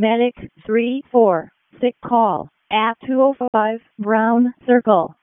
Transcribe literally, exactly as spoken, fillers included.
Medic three four six call at two oh five Brown Circle.